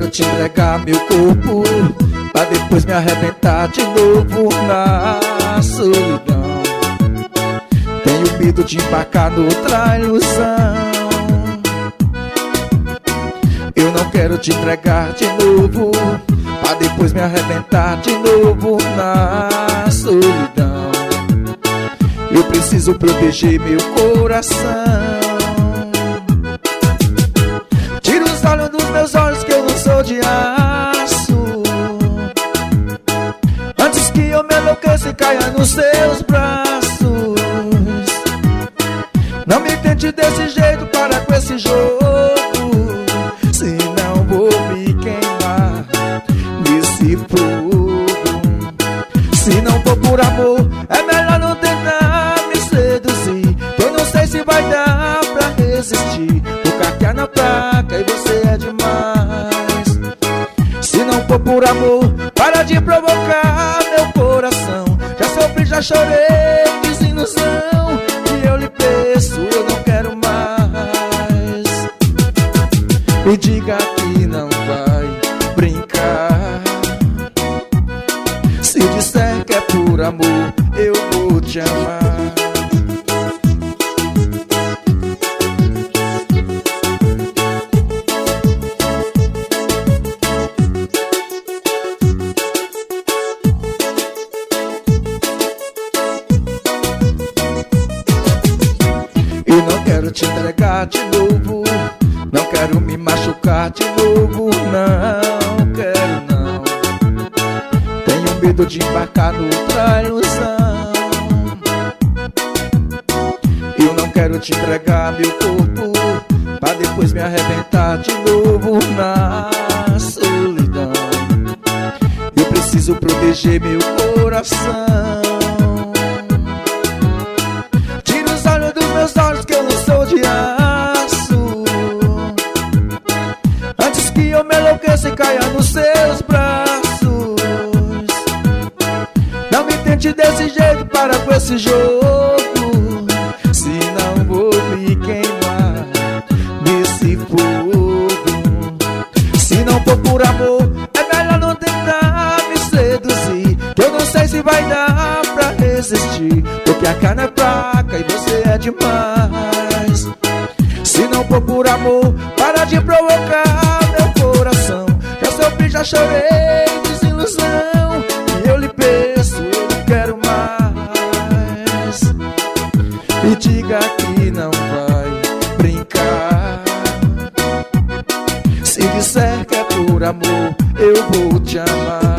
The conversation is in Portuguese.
quero te entregar meu corpo, pra depois me arrebentar de novo na solidão. Tenho medo de embarcar noutra ilusão. Eu não quero te entregar de novo, pra depois me arrebentar de novo na solidão. Eu preciso proteger meu coração. Tira os olhos dos meus olhos que eu não sou de aço, antes que eu me enlouqueça e caia nos seus braços. Não me tente desse jeito, para com esse jogo, senão vou me queimar nesse fogo. Se não for por amor, é melhor não tentar me seduzir, que eu não sei se vai dar pra resistir. Vou caquear na placa e você é demais. Se não for por amor, para de provocar meu coração. Já sofri, já chorei, desilusão, e eu lhe peço, eu não quero mais. Me diga que não vai brincar. Se disser que é por amor, eu vou te amar. Eu não quero te entregar de novo, não quero me machucar de novo, não quero não. Tenho medo de embarcar noutra ilusão. Eu não quero te entregar meu corpo, pra depois me arrebentar de novo na solidão. Eu preciso proteger meu coração. Tira os olhos dos meus olhos que eu não sou de aço, antes que eu me enlouqueça e caia nos seus braços. Não me tente desse jeito, para com esse jogo, senão vou me queimar nesse fogo. Se não for por amor, é melhor não tentar me seduzir, que eu não sei se vai dar pra resistir, porque a carne é fraca e você é demais. Se não for por amor, para de provocar meu coração. Já sofri, já chorei, desilusão, e eu lhe peço, eu não quero mais. Me diga que não vai brincar. Se disser que é por amor, eu vou te amar.